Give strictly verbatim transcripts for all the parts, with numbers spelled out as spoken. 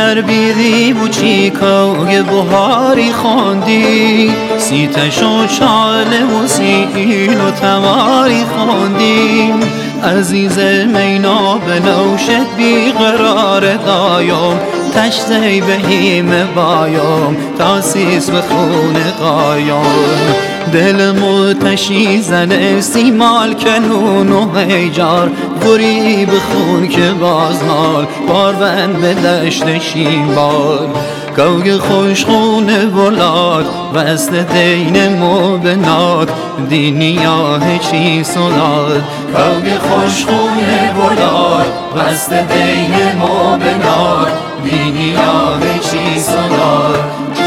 در بیری بوچی که بهاری خواندی، سیتش و چاله و سیل و تماری خواندی. عزیز مینا به نوشت بیقرار دایم، تشتی بهیم بایم تاسیس به خون قایم. دل متشی زن استیمال کنون و هیجار، غری بخون که بازمال باروند به دشت شیمبار. گوگ خوشخونه ولاد وست دین مبنات، دینیاه چی صداد. گوگ خوشخونه ولاد وست دین مبنات، دینیاه چی صداد.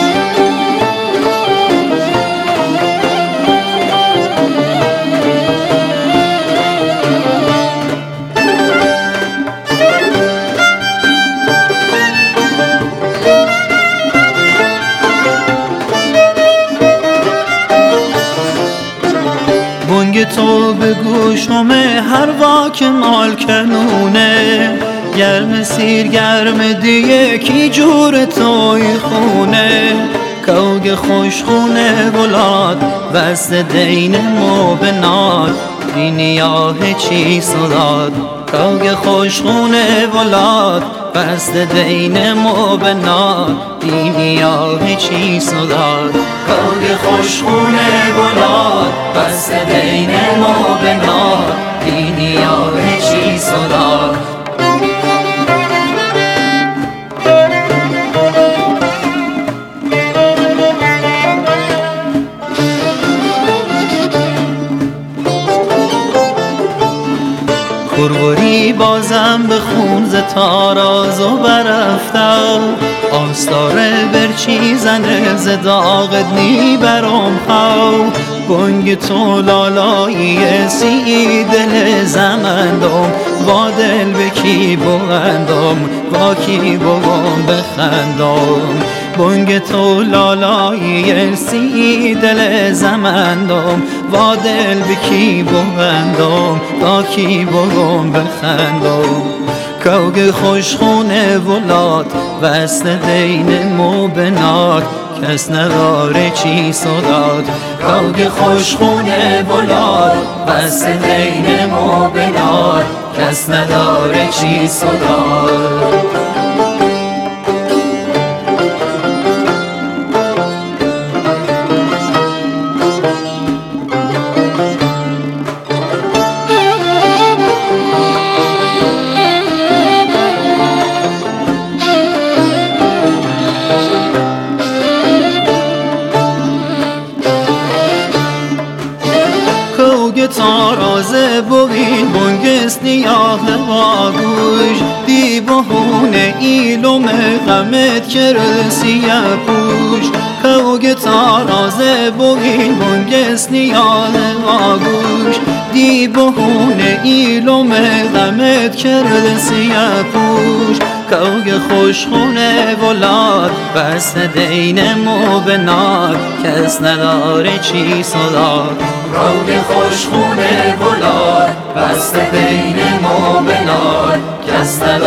بانگ تو به گوشم هر واک مال کنونه، گرم سیر گرم دیگه کی جور توی خونه. کوگ خوشخونه ولاد وست دین مبنات، دینیاه چی صداد. کوگ خوشخونه ولاد وست دین مبنات، دینیاه چی صداد. کوگ خوشخونه ولاد وست دین مبنات، دینیاه چی صداد. گرگوری بازم به خون ز تاراز و برفتم، آستاره برچی زنه ز داغت نی برام خو. بانگ تو لالایی سی دل زمندم، با دل به کی بوندم با کی بوم بخندم. بانگ تو لالایی سی دل زمندم، با دل به کی بوندم با کی بوم بخندم. کوگ خوشخونه ولاد وست دین مبنات، کس نداره چی صداد. کوگ خوشخونه ولاد وست دین مبنات، کس نداره چی صداد. تارازه بوین بونگست نیاه واگوش، دی بهونه ایلوم غمت کرد سیه پوش. کوگ تارازه بوین بونگست نیاه واگوش، دی بهونه ایلوم غمت کرد سیه پوش. کوگ خوشخونه ولاد وست دین مبنات، کس نداره چی صداد. کوگ خوشخونه ولاد وست دین مبنات، کس نداره